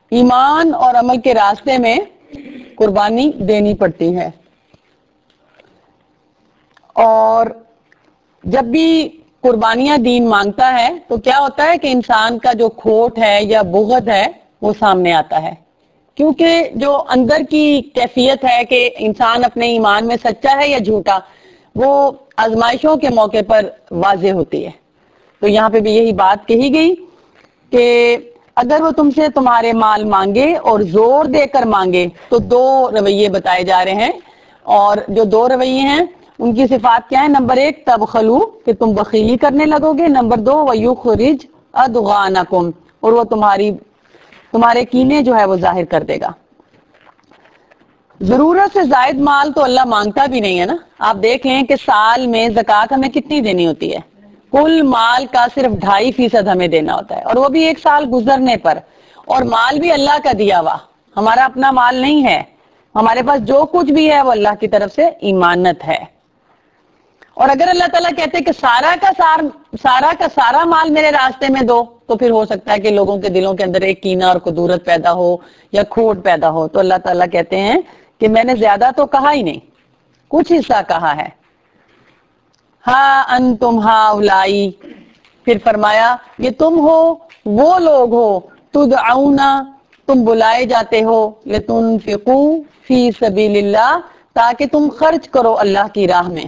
ایمان اور عمل کے راستے میں قربانی دینی پڑتی ہے. اور جب بھی قربانیاں دین مانگتا ہے تو کیا ہوتا ہے کہ انسان کا جو کھوٹ ہے یا بغض ہے وہ سامنے آتا ہے، کیونکہ جو اندر کی کیفیت ہے کہ انسان اپنے ایمان میں سچا ہے یا جھوٹا، وہ آزمائشوں کے موقع پر واضح ہوتی ہے. تو یہاں پہ بھی یہی بات کہی گئی کہ اگر وہ تم سے تمہارے مال مانگے اور زور دے کر مانگے تو دو رویے بتائے جا رہے ہیں. اور جو دو رویے ہیں ان کی صفات کیا ہے؟ نمبر 1 تبخلو، کہ تم بخیلی کرنے لگو گے. نمبر 2 وَيُخْرِجْ أَضْغَانَكُمْ، اور وہ تمہارے کینے جو ہے وہ ظاہر کر دے گا. ضرورت سے زائد مال تو اللہ مانگتا بھی نہیں ہے نا. آپ دیکھ لیں کہ سال میں زکوٰۃ ہمیں کتنی دینی ہوتی ہے؟ کل مال کا صرف 2.5% ہمیں دینا ہوتا ہے، اور وہ بھی ایک سال گزرنے پر. اور مال بھی اللہ کا دیا ہوا، ہمارا اپنا مال نہیں ہے. ہمارے پاس جو کچھ بھی ہے وہ اللہ کی طرف سے ایمانت ہے. اور اگر اللہ تعالیٰ کہتے کہ سارا کا سارا مال میرے راستے میں دو، تو پھر ہو سکتا ہے کہ لوگوں کے دلوں کے اندر ایک کینہ اور کدورت پیدا ہو یا کھوٹ پیدا ہو. تو اللہ تعالیٰ کہتے ہیں کہ میں نے زیادہ تو کہا ہی نہیں، کچھ حصہ کہا ہے. ہاں انتم ہاؤلائی، پھر فرمایا یہ تم ہو، وہ لوگ ہو، تدعون، تم بلائے جاتے ہو، لتنفقوا فی سبیل اللہ، تاکہ تم خرچ کرو اللہ کی راہ میں.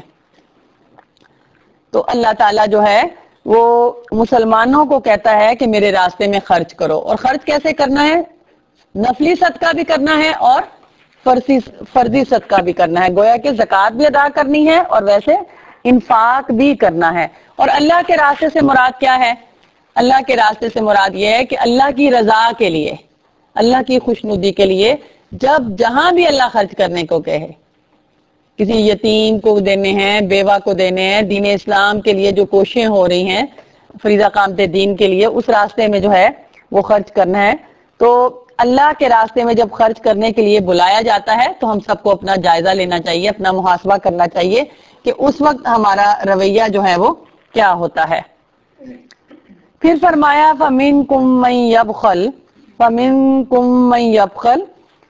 تو اللہ تعالیٰ جو ہے وہ مسلمانوں کو کہتا ہے کہ میرے راستے میں خرچ کرو. اور خرچ کیسے کرنا ہے؟ نفلی صدقہ بھی کرنا ہے اور فرضی صدقہ بھی کرنا ہے. گویا کہ زکوٰۃ بھی ادا کرنی ہے اور ویسے انفاق بھی کرنا ہے. اور اللہ کے راستے سے مراد کیا ہے؟ اللہ کے راستے سے مراد یہ ہے کہ اللہ کی رضا کے لیے، اللہ کی خوشنودی کے لیے جب جہاں بھی اللہ خرچ کرنے کو کہے، کسی یتیم کو دینے ہیں، بیوہ کو دینے ہیں، دین اسلام کے لیے جو کوششیں ہو رہی ہیں، فریضہ قامت دین کے لیے، اس راستے میں جو ہے وہ خرچ کرنا ہے. تو اللہ کے راستے میں جب خرچ کرنے کے لیے بلایا جاتا ہے تو ہم سب کو اپنا جائزہ لینا چاہیے، اپنا محاسبہ کرنا چاہیے کہ اس وقت ہمارا رویہ جو ہے وہ کیا ہوتا ہے. پھر فرمایا فَمِنْكُمْ مَنْ يَبْخَلْ، فَمِنْكُمْ مَنْ يَبْخَلْ،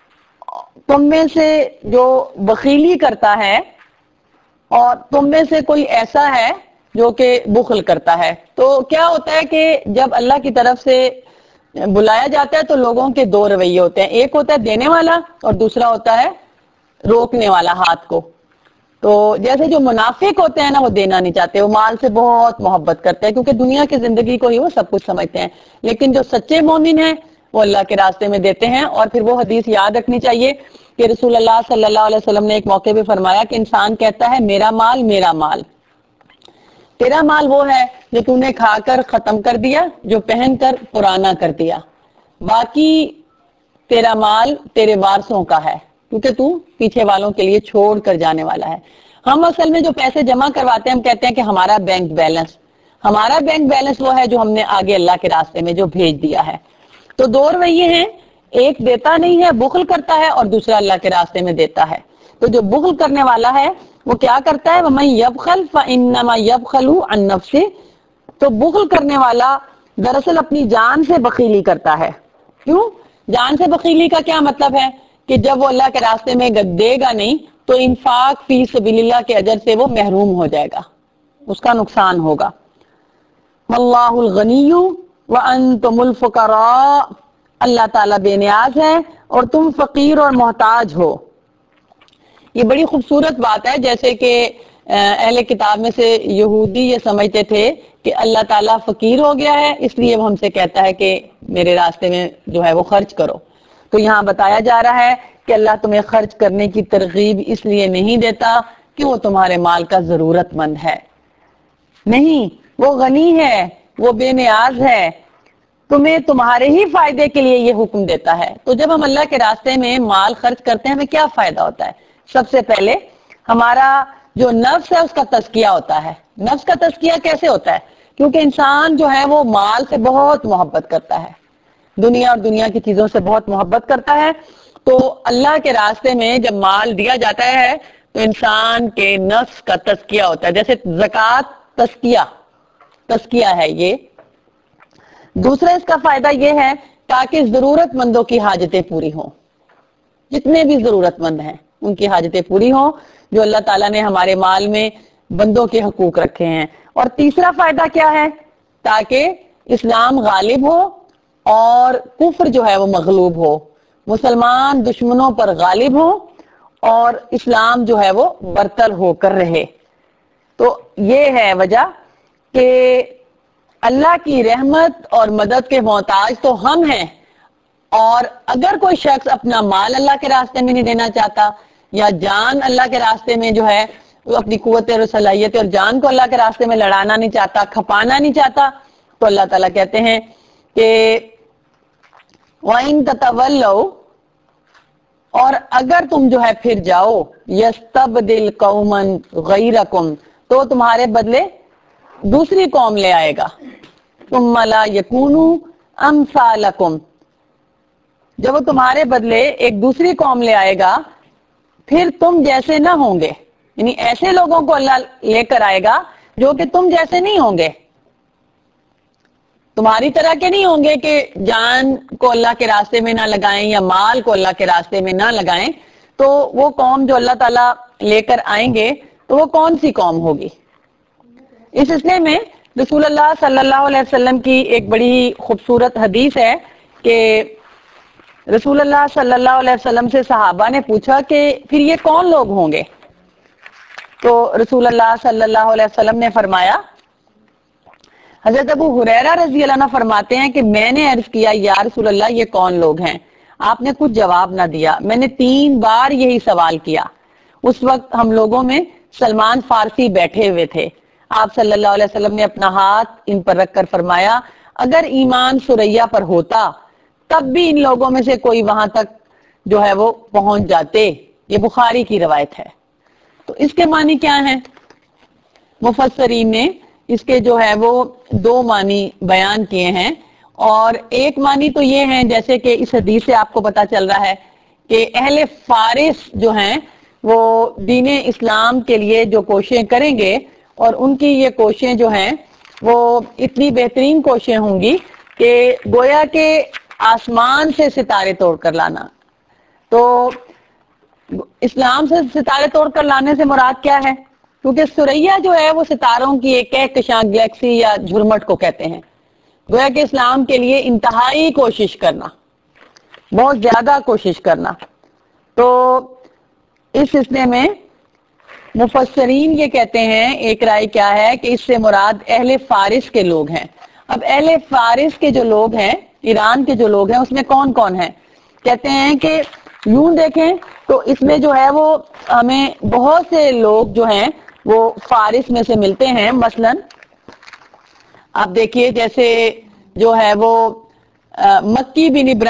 تم میں سے جو بخیلی کرتا ہے، اور تم میں سے کوئی ایسا ہے جو کہ بخل کرتا ہے. تو کیا ہوتا ہے کہ جب اللہ کی طرف سے بلایا جاتا ہے تو لوگوں کے دو رویے ہوتے ہیں، ایک ہوتا ہے دینے والا اور دوسرا ہوتا ہے روکنے والا ہاتھ کو. تو جیسے جو منافق ہوتے ہیں نا، وہ دینا نہیں چاہتے، وہ مال سے بہت محبت کرتے ہیں کیونکہ دنیا کی زندگی کو ہی وہ سب کچھ سمجھتے ہیں. لیکن جو سچے مومن ہیں وہ اللہ کے راستے میں دیتے ہیں. اور پھر وہ حدیث یاد رکھنی چاہیے کہ رسول اللہ صلی اللہ علیہ وسلم نے ایک موقع پہ فرمایا کہ انسان کہتا ہے میرا مال میرا مال. تیرا مال وہ ہے جو تو نے کھا کر ختم کر دیا، جو پہن کر پرانا کر دیا. باقی تیرا مال تیرے وارثوں کا ہے کیونکہ تو پیچھے والوں کے لیے چھوڑ کر جانے والا ہے. ہم اصل میں جو پیسے جمع کرواتے ہیں ہم کہتے ہیں کہ ہمارا بینک بیلنس وہ ہے جو ہم نے آگے اللہ کے راستے میں جو بھیج دیا ہے. تو دو رویے ہیں، ایک دیتا نہیں ہے بخل کرتا ہے، اور دوسرا اللہ کے راستے میں دیتا ہے. تو جو بخل کرنے والا ہے وہ کیا کرتا ہے؟ وَمَن يَبْخَلْ فَإِنَّمَا يَبْخَلُ عَن نَفْسِهِ، تو بخل کرنے والا دراصل اپنی جان سے بخیلی کرتا ہے. کیوں؟ جان سے بخیلی کا کیا مطلب ہے کہ جب وہ اللہ کے راستے میں دے گا نہیں تو انفاق فی سبیل اللہ کے اجر سے وہ محروم ہو جائے گا، اس کا نقصان ہوگا. واللہ الغنی وانتم الفقراء، اللہ تعالیٰ بے نیاز ہے اور تم فقیر اور محتاج ہو. یہ بڑی خوبصورت بات ہے. جیسے کہ اہل کتاب میں سے یہودی یہ سمجھتے تھے کہ اللہ تعالیٰ فقیر ہو گیا ہے اس لیے وہ ہم سے کہتا ہے کہ میرے راستے میں جو ہے وہ خرچ کرو. تو یہاں بتایا جا رہا ہے کہ اللہ تمہیں خرچ کرنے کی ترغیب اس لیے نہیں دیتا کہ وہ تمہارے مال کا ضرورت مند ہے، نہیں، وہ غنی ہے، وہ بے نیاز ہے، تمہیں تمہارے ہی فائدے کے لیے یہ حکم دیتا ہے. تو جب ہم اللہ کے راستے میں مال خرچ کرتے ہیں ہمیں کیا فائدہ ہوتا ہے؟ سب سے پہلے ہمارا جو نفس ہے اس کا تزکیہ ہوتا ہے. نفس کا تزکیہ کیسے ہوتا ہے؟ کیونکہ انسان جو ہے وہ مال سے بہت محبت کرتا ہے، دنیا اور دنیا کی چیزوں سے بہت محبت کرتا ہے. تو اللہ کے راستے میں جب مال دیا جاتا ہے تو انسان کے نفس کا تزکیہ ہوتا ہے. جیسے زکوٰۃ تزکیہ ہے یہ. دوسرا اس کا فائدہ یہ ہے تاکہ ضرورت مندوں کی حاجتیں پوری ہوں. جتنے بھی ضرورت مند ہیں ان کی حاجتیں پوری ہوں جو اللہ تعالیٰ نے ہمارے مال میں بندوں کے حقوق رکھے ہیں. اور تیسرا فائدہ کیا ہے؟ تاکہ اسلام غالب ہو اور کفر جو ہے وہ مغلوب ہو، مسلمان دشمنوں پر غالب ہو اور اسلام جو ہے وہ برتر ہو کر رہے. تو یہ ہے وجہ کہ اللہ کی رحمت اور مدد کے محتاج تو ہم ہیں، اور اگر کوئی شخص اپنا مال اللہ کے راستے میں نہیں دینا چاہتا یا جان اللہ کے راستے میں جو ہے وہ اپنی قوت اور صلاحیت اور جان کو اللہ کے راستے میں لڑانا نہیں چاہتا، کھپانا نہیں چاہتا، تو اللہ تعالیٰ کہتے ہیں کہ وَإِن تَتَوَلَّوْا، اور اگر تم جو ہے پھر جاؤ، يَسْتَبْدِلْ قَوْمًا غَيْرَكُمْ، تو تمہارے بدلے دوسری قوم لے آئے گا. ثُمَّ لَا يَكُونُوا أَمْثَالَكُمْ، جب وہ تمہارے بدلے ایک دوسری قوم لے آئے گا پھر تم جیسے نہ ہوں گے. یعنی ایسے لوگوں کو اللہ لے کر آئے گا جو کہ تم جیسے نہیں ہوں گے، تمہاری طرح کے نہیں ہوں گے کہ جان کو اللہ کے راستے میں نہ لگائیں یا مال کو اللہ کے راستے میں نہ لگائیں. تو وہ قوم جو اللہ تعالیٰ لے کر آئیں گے تو وہ کون سی قوم ہوگی؟ اس سلسلے میں رسول اللہ صلی اللہ علیہ وسلم کی ایک بڑی خوبصورت حدیث ہے کہ رسول اللہ صلی اللہ علیہ وسلم سے صحابہ نے پوچھا کہ پھر یہ کون لوگ ہوں گے؟ تو رسول اللہ صلی اللہ علیہ وسلم نے فرمایا، حضرت ابو ہریرہ رضی اللہ عنہ فرماتے ہیں کہ میں نے عرض کیا یا رسول اللہ یہ کون لوگ ہیں؟ آپ نے کچھ جواب نہ دیا. میں نے 3 بار یہی سوال کیا. اس وقت ہم لوگوں میں سلمان فارسی بیٹھے ہوئے تھے. آپ صلی اللہ علیہ وسلم نے اپنا ہاتھ ان پر رکھ کر فرمایا، اگر ایمان سریا پر ہوتا تب بھی ان لوگوں میں سے کوئی وہاں تک جو ہے وہ پہنچ جاتے. یہ بخاری کی روایت ہے. تو اس کے معنی کیا ہیں؟ مفسرین نے اس کے جو ہے وہ 2 معنی بیان کیے ہیں، اور ایک معنی تو یہ ہیں جیسے کہ اس حدیث سے آپ کو پتا چل رہا ہے کہ اہل فارس جو ہیں وہ دین اسلام کے لیے جو کوششیں کریں گے اور ان کی یہ کوششیں جو ہیں وہ اتنی بہترین کوششیں ہوں گی کہ گویا کہ آسمان سے ستارے توڑ کر لانا. تو اسلام سے ستارے توڑ کر لانے سے مراد کیا ہے؟ کیونکہ سریا جو ہے وہ ستاروں کی ایک کہکشاں گلیکسی یا جھرمٹ کو کہتے ہیں. گویا کہ اسلام کے لیے انتہائی کوشش کرنا، بہت زیادہ کوشش کرنا. تو اس سلسلے میں مفسرین یہ کہتے ہیں، ایک رائے کیا ہے کہ اس سے مراد اہل فارس کے لوگ ہیں. اب اہل فارس کے جو لوگ ہیں، ایران کے جو لوگ ہیں، اس میں کون کون ہیں؟ کہتے ہیں کہ یوں دیکھیں تو اس میں جو ہے وہ ہمیں بہت سے لوگ جو ہیں وہ فارس میں سے ملتے ہیں. مثلا آپ دیکھیے جیسے جو ہے وہ مکی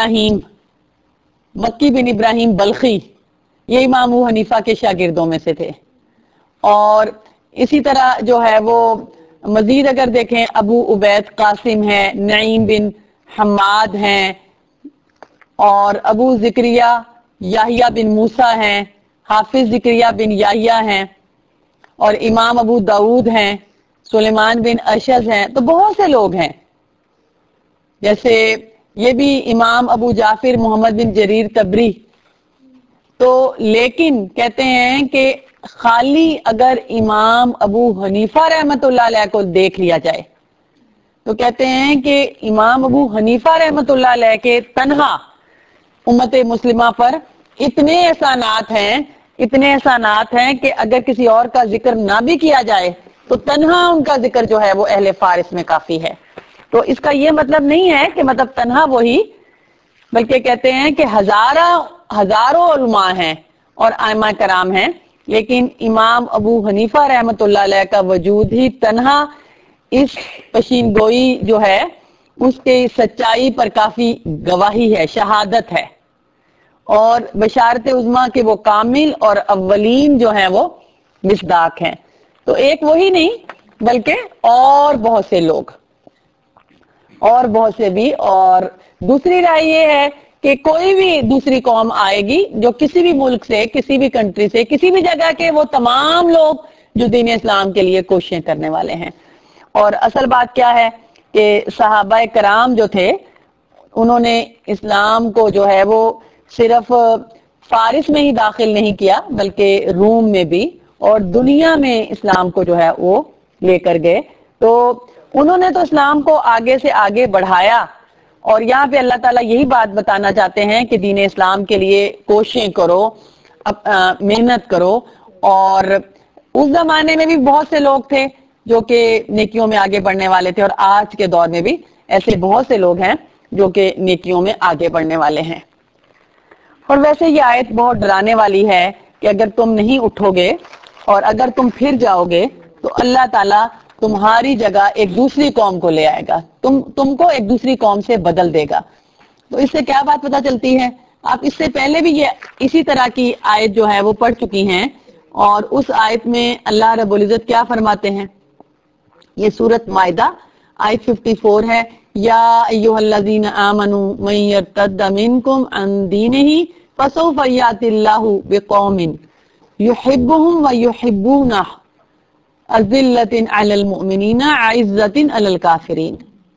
بن ابراہیم بلخی، یہ امام ابو حنیفہ کے شاگردوں میں سے تھے. اور اسی طرح جو ہے وہ مزید اگر دیکھیں ابو عبید قاسم ہے، نعیم بن حماد ہیں، اور ابو زکریہ یحییٰ بن موسیٰ ہیں، حافظ زکریہ بن یحییٰ ہیں، اور امام ابو داود ہیں، سلیمان بن اشج ہیں. تو بہت سے لوگ ہیں. جیسے یہ بھی امام ابو جعفر محمد بن جریر طبری. تو لیکن کہتے ہیں کہ خالی اگر امام ابو حنیفہ رحمت اللہ علیہ کو دیکھ لیا جائے تو کہتے ہیں کہ امام ابو حنیفہ رحمت اللہ علیہ کے تنہا امت مسلمہ پر اتنے احسانات ہیں کہ اگر کسی اور کا ذکر نہ بھی کیا جائے تو تنہا ان کا ذکر جو ہے وہ اہل فارس میں کافی ہے. تو اس کا یہ مطلب نہیں ہے کہ مطلب تنہا وہی، بلکہ کہتے ہیں کہ ہزاروں علماء ہیں اور ائمہ کرام ہیں، لیکن امام ابو حنیفہ رحمت اللہ علیہ کا وجود ہی تنہا اس پشین گوئی جو ہے اس کے سچائی پر کافی گواہی ہے، شہادت ہے، اور بشارت عظمیٰ کے وہ کامل اور اولین جو ہیں وہ مصداق ہیں. تو ایک وہی نہیں بلکہ اور بہت سے لوگ اور بہت سے بھی. اور دوسری رائے یہ ہے کہ کوئی بھی دوسری قوم آئے گی جو کسی بھی ملک سے، کسی بھی کنٹری سے، کسی بھی جگہ کے، وہ تمام لوگ جو دین اسلام کے لیے کوششیں کرنے والے ہیں. اور اصل بات کیا ہے کہ صحابہ کرام جو تھے انہوں نے اسلام کو جو ہے وہ صرف فارس میں ہی داخل نہیں کیا بلکہ روم میں بھی، اور دنیا میں اسلام کو جو ہے وہ لے کر گئے. تو انہوں نے تو اسلام کو آگے سے آگے بڑھایا، اور یہاں پہ اللہ تعالیٰ یہی بات بتانا چاہتے ہیں کہ دین اسلام کے لیے کوششیں کرو، محنت کرو. اور اس زمانے میں بھی بہت سے لوگ تھے جو کہ نیکیوں میں آگے بڑھنے والے تھے، اور آج کے دور میں بھی ایسے بہت سے لوگ ہیں جو کہ نیکیوں میں آگے بڑھنے والے ہیں. اور ویسے یہ آیت بہت ڈرانے والی ہے کہ اگر تم نہیں اٹھو گے اور اگر تم پھر جاؤ گے تو اللہ تعالیٰ تمہاری جگہ ایک دوسری قوم کو لے آئے گا، تم کو ایک دوسری قوم سے بدل دے گا. تو اس سے کیا بات پتہ چلتی ہے؟ آپ اس سے پہلے بھی یہ اسی طرح کی آیت جو ہے وہ پڑھ چکی ہیں، اور اس آیت میں اللہ رب العزت کیا فرماتے ہیں؟ یہ سورۃ مائدہ آیت 54 ہے. یا ایھا الذین آمنوا من یرتد منکم عن دینہ فسوف یأتی اللہ بقوم یحبهم ویحبونہ اذلۃ علی المؤمنین اعزۃ علی الکافرین.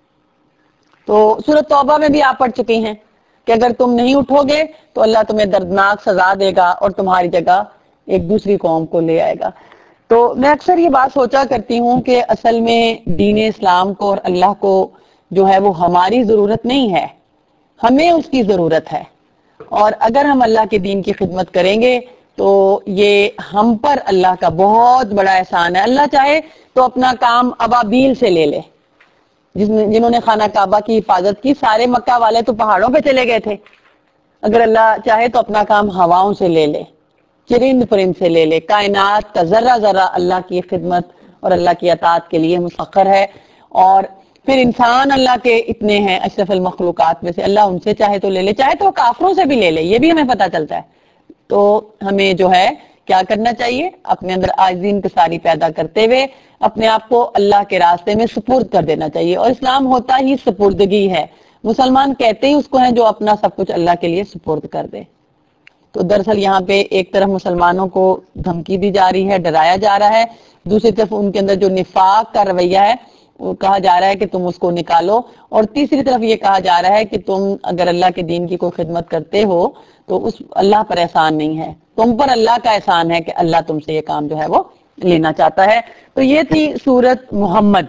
تو سورۃ توبہ میں بھی آپ پڑھ چکے ہیں کہ اگر تم نہیں اٹھو گے تو اللہ تمہیں دردناک سزا دے گا اور تمہاری جگہ ایک دوسری قوم کو لے آئے گا. تو میں اکثر یہ بات سوچا کرتی ہوں کہ اصل میں دین اسلام کو اور اللہ کو جو ہے وہ ہماری ضرورت نہیں ہے، ہمیں اس کی ضرورت ہے. اور اگر ہم اللہ کے دین کی خدمت کریں گے تو یہ ہم پر اللہ کا بہت بڑا احسان ہے. اللہ چاہے تو اپنا کام ابابیل سے لے لے، جنہوں نے خانہ کعبہ کی حفاظت کی. سارے مکہ والے تو پہاڑوں پہ چلے گئے تھے. اگر اللہ چاہے تو اپنا کام ہواؤں سے لے لے، چرند پرند سے لے لے. کائنات کا ذرہ ذرہ اللہ کی خدمت اور اللہ کی اطاعت کے لیے مسخر ہے. اور پھر انسان اللہ کے اتنے ہیں اشرف المخلوقات میں سے، اللہ ان سے چاہے تو لے لے، چاہے تو کافروں سے بھی لے لے، یہ بھی ہمیں پتہ چلتا ہے. تو ہمیں جو ہے کیا کرنا چاہیے؟ اپنے اندر عاجزی انکساری پیدا کرتے ہوئے اپنے آپ کو اللہ کے راستے میں سپرد کر دینا چاہیے. اور اسلام ہوتا ہی سپردگی ہے. مسلمان کہتے ہی اس کو ہیں جو اپنا سب کچھ اللہ کے لیے سپرد کر دے. تو دراصل یہاں پہ ایک طرف مسلمانوں کو دھمکی دی جا رہی ہے، ڈرایا جا رہا ہے، دوسری طرف ان کے اندر جو نفاق کا رویہ ہے وہ کہا جا رہا ہے کہ تم اس کو نکالو. اور تیسری طرف یہ کہا جا رہا ہے کہ تم اگر اللہ کے دین کی کوئی خدمت کرتے ہو تو اس اللہ پر احسان نہیں ہے، تم پر اللہ کا احسان ہے کہ اللہ تم سے یہ کام جو ہے وہ لینا چاہتا ہے. تو یہ تھی سورۃ محمد.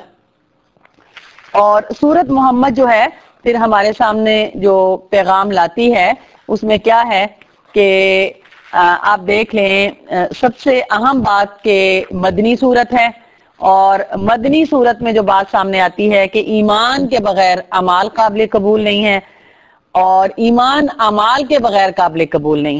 اور سورۃ محمد جو ہے پھر ہمارے سامنے جو پیغام لاتی ہے اس میں کیا ہے کہ آپ دیکھ لیں، سب سے اہم بات کہ مدنی سورت ہے. اور مدنی صورت میں جو بات سامنے آتی ہے کہ ایمان کے بغیر اعمال قابل قبول نہیں ہے، اور ایمان اعمال کے بغیر قابل قبول نہیں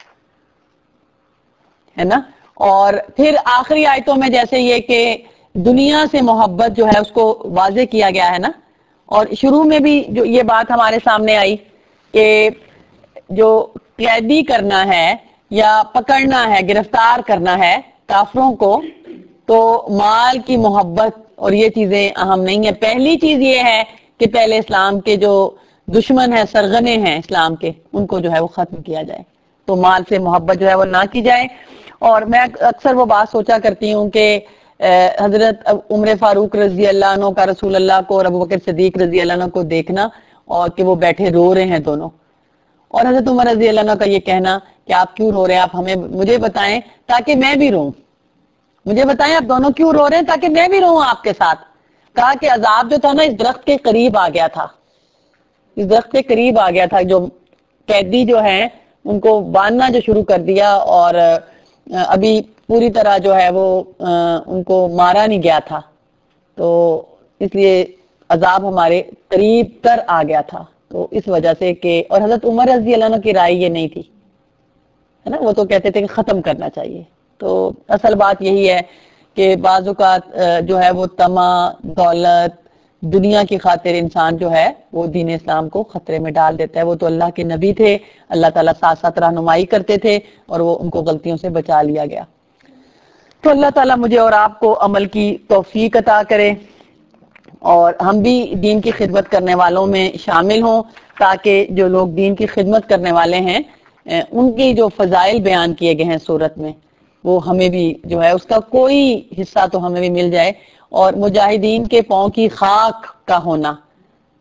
ہے نا. اور پھر آخری آیتوں میں جیسے یہ کہ دنیا سے محبت جو ہے اس کو واضح کیا گیا ہے نا. اور شروع میں بھی جو یہ بات ہمارے سامنے آئی کہ جو قیدی کرنا ہے یا پکڑنا ہے، گرفتار کرنا ہے کافروں کو، تو مال کی محبت اور یہ چیزیں اہم نہیں ہے. پہلی چیز یہ ہے کہ پہلے اسلام کے جو دشمن ہیں، سرغنے ہیں اسلام کے، ان کو جو ہے وہ ختم کیا جائے. تو مال سے محبت جو ہے وہ نہ کی جائے. اور میں اکثر وہ بات سوچا کرتی ہوں کہ حضرت عمر فاروق رضی اللہ عنہ کا رسول اللہ کو اور ابوبکر صدیق رضی اللہ عنہ کو دیکھنا، اور کہ وہ بیٹھے رو رہے ہیں دونوں، اور حضرت عمر رضی اللہ عنہ کا یہ کہنا کہ آپ کیوں رو رہے ہیں، آپ مجھے بتائیں تاکہ میں بھی روں. مجھے بتائیں آپ دونوں کیوں رو رہے ہیں تاکہ میں بھی رہوں آپ کے ساتھ. کہا کہ عذاب جو تھا نا اس درخت کے قریب آ گیا تھا، اس درخت کے قریب آ گیا تھا. جو قیدی جو ہیں ان کو باندھنا جو شروع کر دیا، اور ابھی پوری طرح جو ہے وہ ان کو مارا نہیں گیا تھا، تو اس لیے عذاب ہمارے قریب تر آ گیا تھا. تو اس وجہ سے کہ اور حضرت عمر رضی اللہ عنہ کی رائے یہ نہیں تھی، ہے نا، وہ تو کہتے تھے کہ ختم کرنا چاہیے. تو اصل بات یہی ہے کہ بعض اوقات جو ہے وہ طمع، دولت، دنیا کی خاطر انسان جو ہے وہ دین اسلام کو خطرے میں ڈال دیتا ہے. وہ تو اللہ کے نبی تھے، اللہ تعالیٰ ساتھ ساتھ رہنمائی کرتے تھے اور وہ ان کو غلطیوں سے بچا لیا گیا. تو اللہ تعالیٰ مجھے اور آپ کو عمل کی توفیق عطا کرے اور ہم بھی دین کی خدمت کرنے والوں میں شامل ہوں، تاکہ جو لوگ دین کی خدمت کرنے والے ہیں ان کی جو فضائل بیان کیے گئے ہیں صورت میں، وہ ہمیں بھی جو ہے اس کا کوئی حصہ تو ہمیں بھی مل جائے. اور مجاہدین کے پاؤں کی خاک کا ہونا،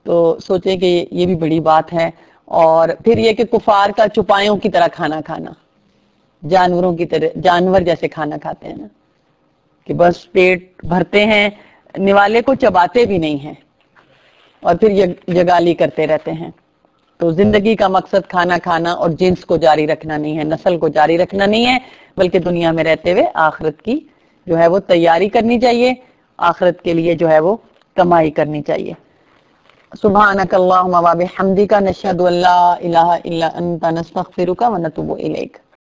تو سوچیں کہ یہ بھی بڑی بات ہے. اور پھر یہ کہ کفار کا چپایوں کی طرح کھانا کھانا، جانوروں کی طرح، جانور جیسے کھانا کھاتے ہیں نا، کہ بس پیٹ بھرتے ہیں، نوالے کو چباتے بھی نہیں ہیں اور پھر جگالی کرتے رہتے ہیں. تو زندگی کا مقصد کھانا کھانا اور جنس کو جاری رکھنا نہیں ہے، نسل کو جاری رکھنا نہیں ہے، بلکہ دنیا میں رہتے ہوئے آخرت کی جو ہے وہ تیاری کرنی چاہیے، آخرت کے لیے جو ہے وہ کمائی کرنی چاہیے. سبحانک اللہم و بحمدک، نشہد ان لا الہ الا انت، نستغفرک و نتوب الیک.